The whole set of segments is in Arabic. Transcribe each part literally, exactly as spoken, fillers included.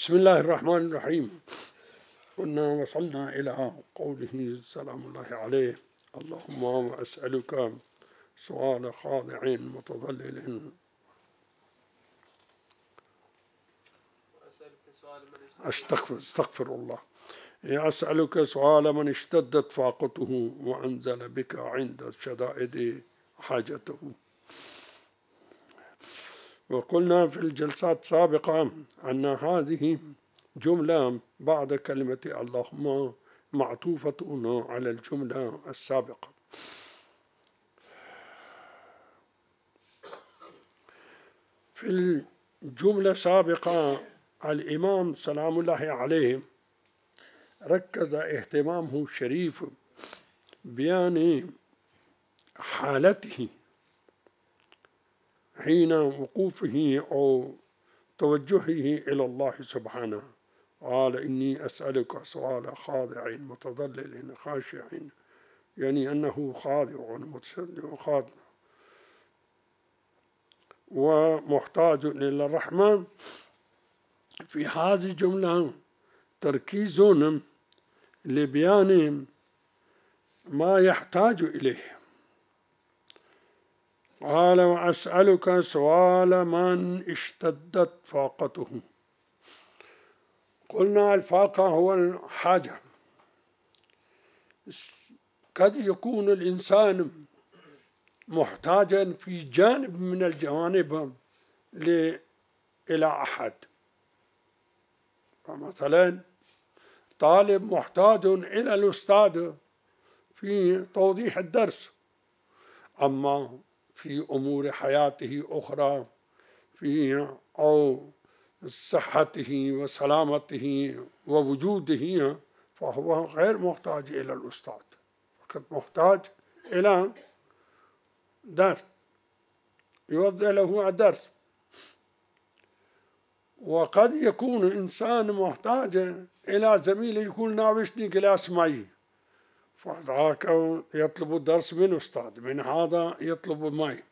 بسم الله الرحمن الرحيم. كنا وصلنا إلى قوله سلام الله عليه: اللهم أسألك سؤال خاضع متضلل أستغفر, استغفر الله أسألك سؤال من اشتدت فاقته وأنزل بك عند الشدائد حاجته. وقلنا في الجلسات السابقة أن هذه جملة بعد كلمة اللهم معطوفة على الجملة السابقة. في الجملة السابقة الإمام سلام الله عليه ركز اهتمامه الشريف بيان حالته حين وقوفه أو توجهه إلى الله سبحانه. قال: إني أسألك سؤال خاضع متضلل خاشع، يعني أنه خاضع متسلم خاضع ومحتاج إلى الرحمن. في هذه الجملة تركيز لبيان ما يحتاج إليه. قال: وأسألك سؤال من اشتدت فاقته. قلنا الفاقة هو الحاجة. قد يكون الإنسان محتاجا في جانب من الجوانب إلى أحد، فمثلا طالب محتاج إلى الأستاذ في توضيح الدرس، أما في أمور حياته أخرى في أو صحته وسلامته ووجوده فهو غير محتاج إلى الأستاذ، فقط محتاج إلى درس يوضح له الدرس. وقد يكون إنسان محتاج إلى زميل يكون ناوشني كلاس معي، فذاك يطلب الدرس من أستاذ، من هذا يطلب معي،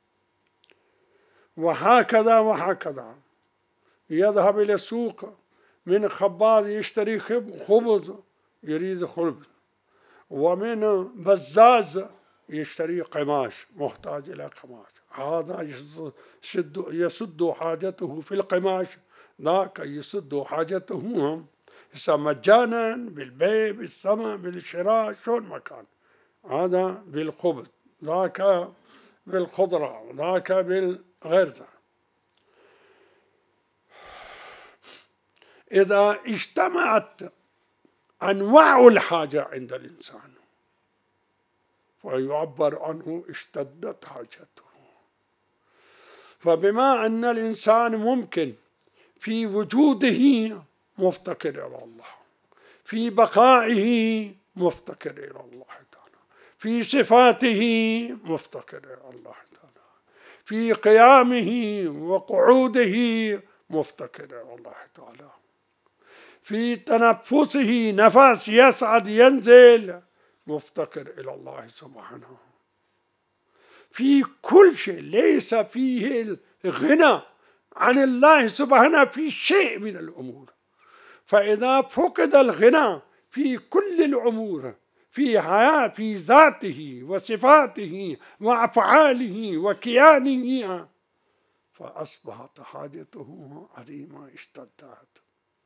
وهكذا وهكذا. يذهب إلى السوق من خباز يشتري خبز يريد خبز، ومن بزاز يشتري قماش محتاج إلى قماش، هذا يسد, يسد حاجته في القماش، ذاك يسد حاجته مجانا بالبيع بالثمن بالشراء شون مكان، هذا بالخبز، ذاك بالخضرة، ذاك بالغرزة. إذا اجتمعت أنواع الحاجة عند الإنسان فيعبر عنه اشتدت حاجته. فبما أن الإنسان ممكن في وجوده مفتقر إلى الله، في بقائه مفتقر إلى الله تعالى، في صفاته مفتقر إلى الله تعالى، في قيامه وقعوده مفتقر إلى الله تعالى، في تنفسه نفس يصعد ينزل مفتقر إلى الله سبحانه. في كل شيء ليس فيه الغنى عن الله سبحانه في شيء من الأمور. فإذا فقد الغنى في كل الأمور، في حياة في ذاته وصفاته وأفعاله وكيانه، فأصبحت حاجته عظيمة اشتدت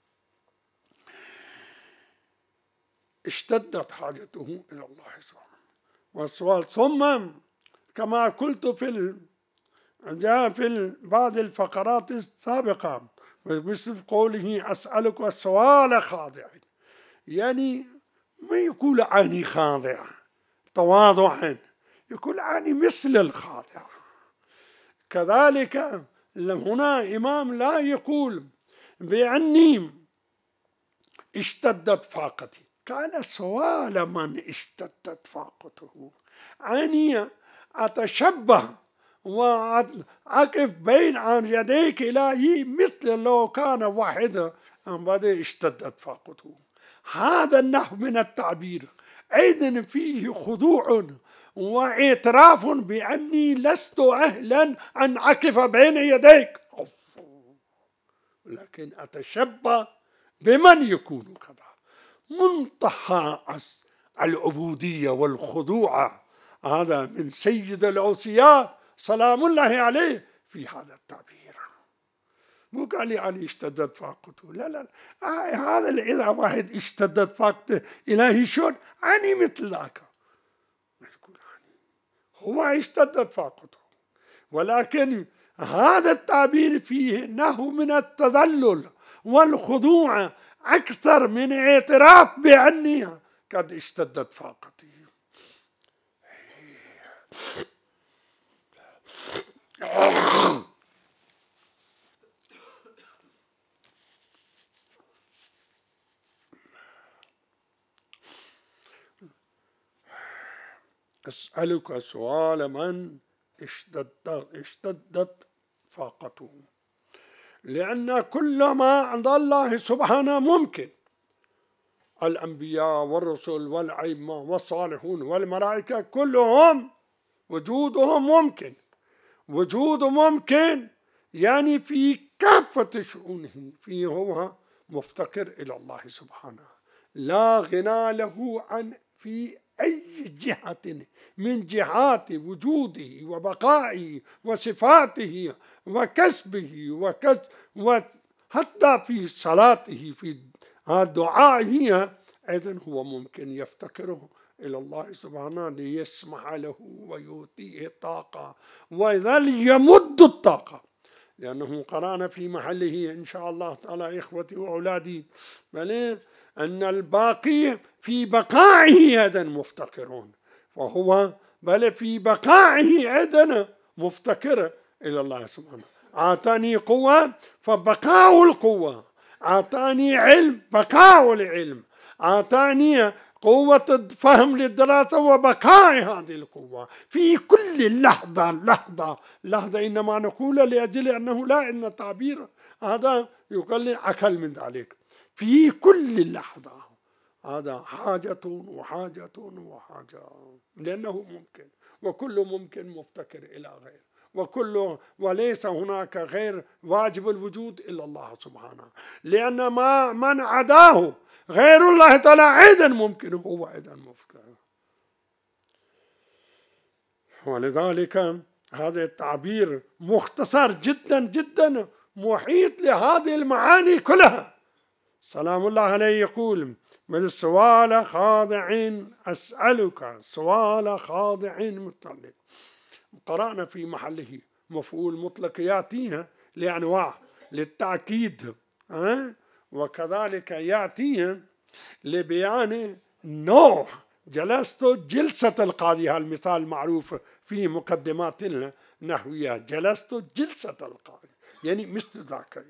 اشتدت حاجته إلى الله سبحانه. والسؤال ثم كما قلت في ال... جاء في بعض الفقرات السابقة مثل قوله أسألك السؤال خاضع، يعني ما يقول عني خاضع تواضعا، يقول عني مثل الخاضع. كذلك هنا إمام لا يقول بأني اشتدت فاقتي، قال سؤال من اشتدت فاقته، أني أتشبه وأقف بين عن يديك إلهي مثل لو كان واحدا بعد اشتدت فاقته. هذا النحو من التعبير أيضا فيه خضوع واعتراف بأني لست أهلا أن أقف بين يديك. لكن أتشبه بمن يكون كذا. منتهى العبودية والخضوع هذا من سيد الأوصياء سلام الله عليه في هذا التعبير. مو قال يعني اشتدت فاقته، لا لا, لا. آه هذا إذا واحد اشتدت فاقته إلهي شلون عني مثل ذاك، هو اشتدت فاقته، ولكن هذا التعبير فيه نهو من التذلل والخضوع أكثر من اعتراف بأني قد اشتدت فاقتي. أسألك سؤال من اشتدت, اشتدت فاقته، لأن كل ما عند الله سبحانه ممكن. الأنبياء والرسل والأئمة والصالحون والملائكة كلهم وجودهم ممكن، وجود ممكن يعني في كافة شؤونه، فيه هو مفتقر إلى الله سبحانه، لا غنى له عن في أي جهة من جهات وجوده وبقائه وصفاته وكسبه وكسب، وحتى في صلاته في دعائه أيضا هو ممكن يفتقره إلى الله سبحانه ليسمح له ويؤتيه الطاقة ويظل يمد الطاقة، لأنه قرأنا في محله إن شاء الله تعالى إخوتي وأولادي بل أن الباقي في بقائه أيضا مفتقرون، وهو بل في بقائه أيضا مفتقر إلى الله سبحانه. أعطاني قوة فبقاء القوة، أعطاني علم بقاء العلم، أعطاني قوة فهم للدراسة وبقاء هذه القوة في كل لحظة لحظة لحظة. إنما نقول لأجل أنه لا إن التعبير هذا يقول أقل من ذلك، في كل لحظة هذا حاجة وحاجة وحاجة، لأنه ممكن، وكل ممكن مفتقر إلى غير، وكل وليس هناك غير واجب الوجود إلا الله سبحانه، لأن ما من عداه غير الله تعالى أيضا ممكن هو أيضا ممكن. ولذلك هذا التعبير مختصر جدا جدا محيط لهذه المعاني كلها. سلام الله عليه يقول من السؤال خاضع أسألك، سؤال خاضع مطلق. قرأنا في محله مفعول مطلق يأتيها لأنواع للتأكيد، أه؟ وكذلك يأتيها لبيان نوع. جلست جلسة القاضي، المثال المعروف في مقدمات النحوية، جلست جلسة القاضي يعني مثل ذاك.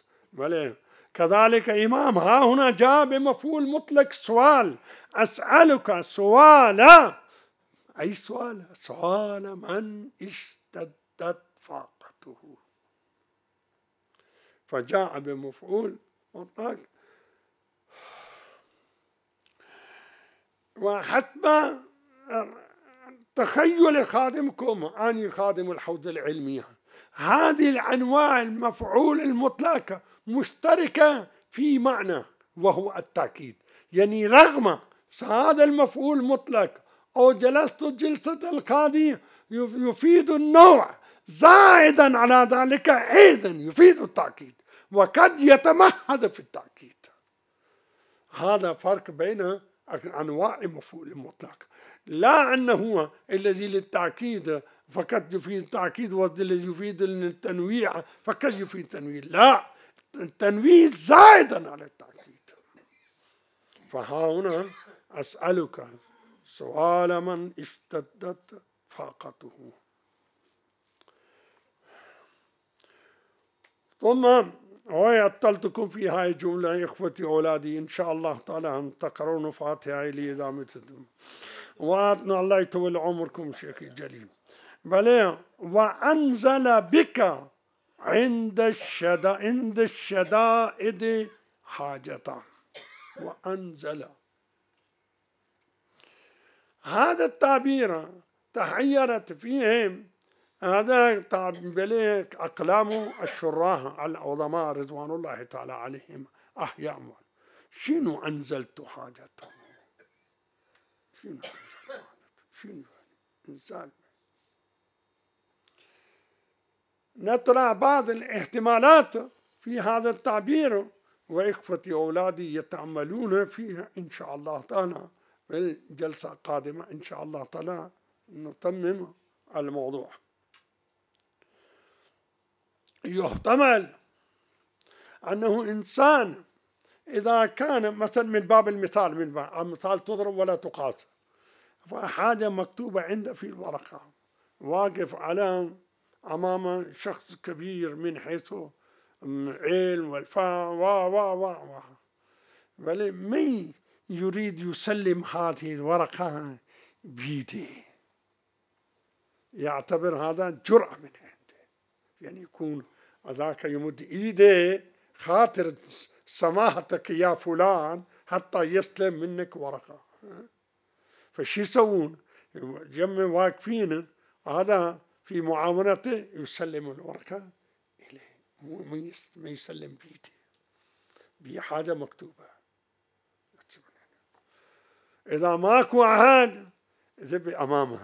كذلك إمام ها هنا جاء بمفعول مطلق سؤال، أسألك سؤال، أي سؤال؟ سؤال من اشتدت فاقته، فجاء بمفعول مطلق. وحسب تخيل خادمكم أني خادم الحوزة العلمية، هذه الأنواع المفعول المطلق مشتركة في معنى وهو التأكيد، يعني رغم هذا المفعول المطلق أو جلست جلسة القاضي يفيد النوع، زائدا على ذلك أيضا يفيد التأكيد، وقد يتمهد في التأكيد. هذا فرق بين أنواع المفعول المطلق، لا أنه الذي للتأكيد فقط يفيد التأكيد والذي يفيد التنويع فقط يفيد التنويع، لا، التنويع زائدا على التأكيد. فها هنا أسألك سؤال من اشتدت فاقته. ثم ويعطلتكم في هاي الجملة إخوتي أولادي إن شاء الله تعالى أن تقرؤون فاتحة لإدامتكم، وأتنا الله يطول عمركم شيخي الجليل. بل وأنزل بك عند الشدا عند الشدائد حاجة، وأنزل. هذا التعبير تحيرت فيه هذا بليك أقلام الشراح العظماء رضوان الله تعالى عليهم أحياء. شنو أنزلت حاجتهم؟ شنو أنزلت حاجتهم؟ شنو إنسان؟ نطرح بعض الاحتمالات في هذا التعبير، وإخوتي أولادي يتأملون فيها إن شاء الله تعالى. في الجلسة القادمة إن شاء الله تعالى نتمم الموضوع. يحتمل أنه إنسان إذا كان مثلا من باب المثال، من باب المثال تضرب ولا تقاس، فحاجة مكتوبة عنده في الورقة، واقف على أمام شخص كبير من حيث علم والفهم و و و بل من يريد يسلم هذه الورقة بيده، يعتبر هذا جرأة من عنده، يعني يكون ذاك يمد إيده خاطر سماحتك يا فلان حتى يستلم منك ورقة. فشي يسوون؟ جمع واقفين، هذا في معاونته يسلم الورقة إليه، ما يسلم بيده، بحاجة مكتوبة. إذا ماكو عهد ذب أمامه،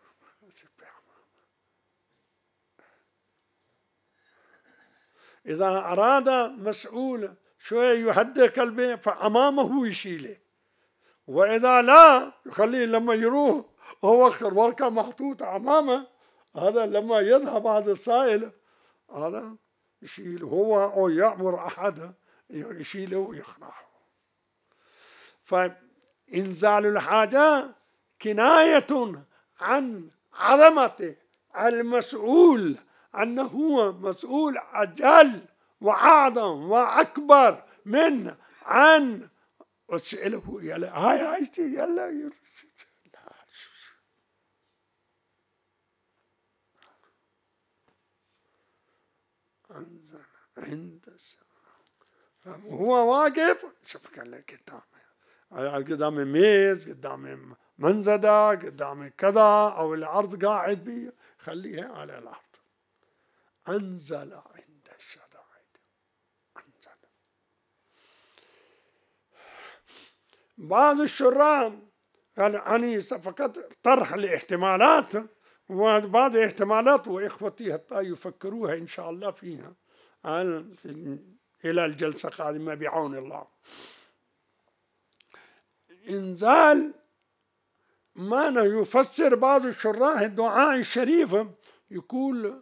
إذا أراد مسؤول شوية يهدئ كلبه فأمامه هو يشيله، وإذا لا يخليه لما يروح هو ورقة محطوطة أمامه، هذا لما يذهب هذا السائل هذا يشيله هو، أو يأمر أحد يشيله ويخرعه. فإنزال الحاجة كناية عن عظمة المسؤول، أنه هو مسؤول أجل وأعظم وأكبر من عن وسأله يلا هاي هاي يلا أنزل عند هو واقف، شوف قال قدامه قدام ميز، قدام منزدة، قدام كذا، أو الأرض قاعد بيه خليها على الأرض. أنزل عند الشدائد، أنزل. بعض الشراح قال يعني فقط طرح الاحتمالات، وبعض الاحتمالات وإخوتي حتى يفكروها إن شاء الله فيها إلى الجلسة القادمة بعون الله. إنزال معنى يفسر بعض الشراح الدعاء الشريف، يقول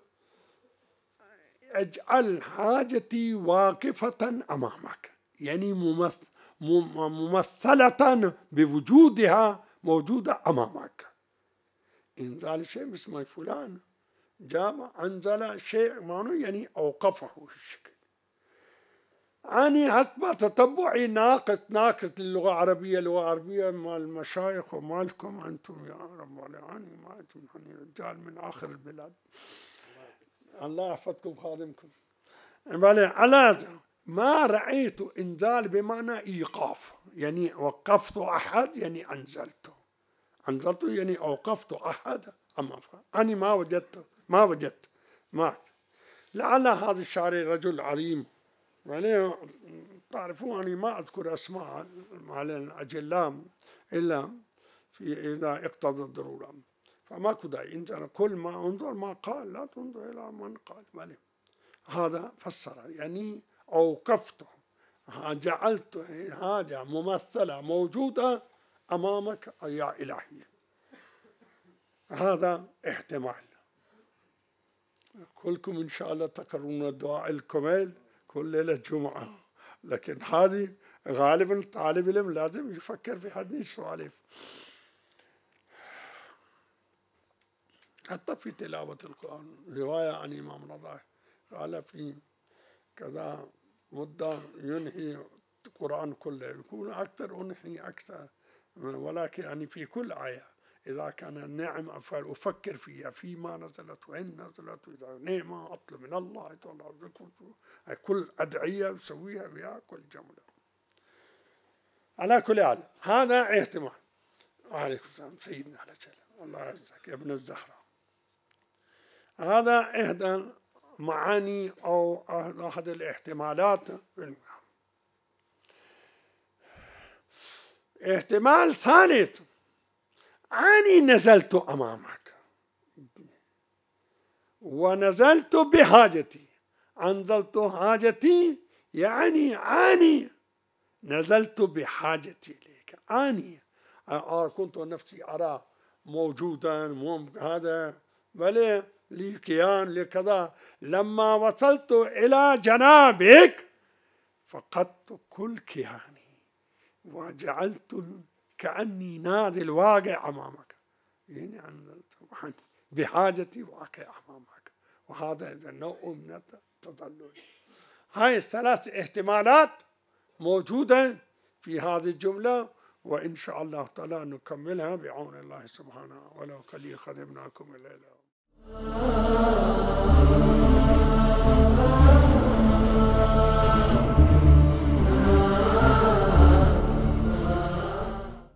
اجعل حاجتي واقفة أمامك، يعني ممثلة بوجودها موجودة أمامك. إنزال شيء اسمه فلان جاب أنزل شيء معناه يعني أوقفه الشكل. أني حسب تتبعي ناقص ناقص للغة العربية، اللغة العربية مال المشايخ ومالكم أنتم يا رب العالمين، ما أنتم يعني رجال من آخر البلاد، الله يحفظكم خادمكم. على ما رأيت إنزال بمعنى إيقاف، يعني وقفت أحد يعني أنزلته، أنزلته يعني أوقفت أحد أما أنا ما وجدت ما وجدت ما لعل هذا الشاعر رجل عظيم، يعني تعرفون أني ما أذكر أسماء مع الأجلاء إلا في إذا اقتضى الضرورة، فما كداعي أنت كل ما انظر ما قال لا تنظر إلى من قال. بل هذا فسر يعني أوقفته، جعلت حاجة ممثلة موجودة أمامك يا إلهي. هذا احتمال. كلكم إن شاء الله تقرؤون الدعاء الكمال كل ليلة جمعة، لكن هذه غالبا طالب العلم لازم يفكر في هذه السوالف، حتى في تلاوة القرآن. رواية عن إمام رضا قال في كذا مدة ينهي القرآن كله، يكون أكثر أنهي أكثر، ولكن يعني في كل آية إذا كان النعم أفعل أفكر فيها فيما نزلت وإن نزلت، وإذا نعمة أطلب من الله تعالى كل أدعية أسويها بها كل جملة. على كل حال هذا احتمال. وعليكم السلام سيدنا على جل الله يعزك يا ابن الزهراء. هذا إحدى معاني أو أحد الاحتمالات. احتمال ثالث، أني نزلت أمامك ونزلت بحاجتي. أنزلت حاجتي يعني أني نزلت بحاجتي إليك. أني كنت نفسي أرى موجودا هذا بل لي كيان لكذا، لما وصلت إلى جنابك فقدت كل كياني وجعلت كأني نادي الواقع أمامك. يعني أنزلت بحاجتي واقع أمامك، وهذا نوع من التضلل. هاي الثلاث احتمالات موجودة في هذه الجملة، وإن شاء الله تعالى نكملها بعون الله سبحانه. ولو قليل خدمناكم الليلة.